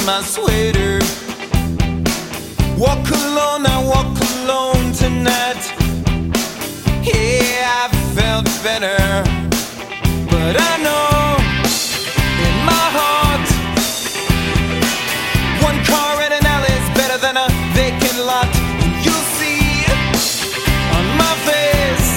my sweater. Walk alone, I walk alone tonight. Yeah, I felt better, but I know in my heart, one car in an alley is better than a vacant lot. And you'll see on my face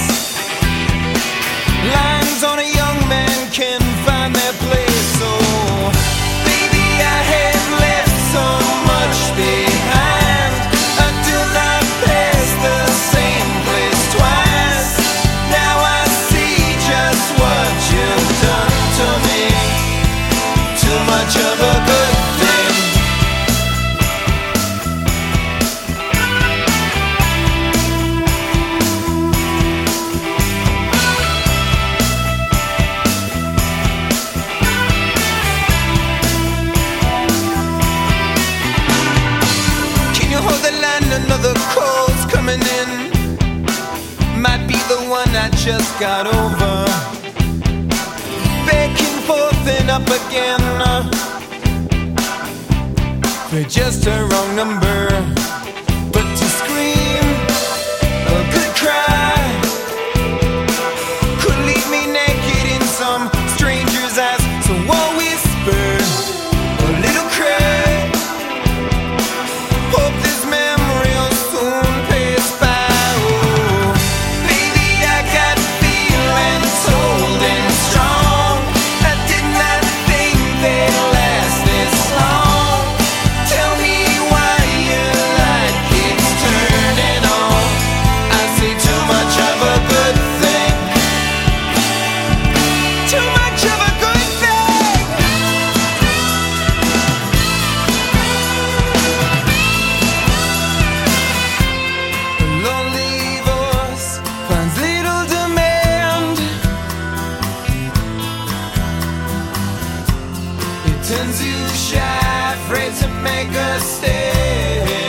lines on a young man can find their place. So baby, I had left so much behind. I do not pass the same place twice. Now I see just what you've done to me. Too much of a good thing. Another call's coming in. Might be the one I just got over. Back and forth and up again. For just a wrong number. But to scream a good cry could leave me naked in some stranger's eyes. So I'll whisper a little cry. Hope this memory will soon pass by. Oh, baby, I got feelings old and strong. I did not think they'd last this long. Tell me why your light keeps turning on. I see too much of a good thing. Too much of a good thing. Lonely voice finds little demand. It turns you shy, afraid to make a stand.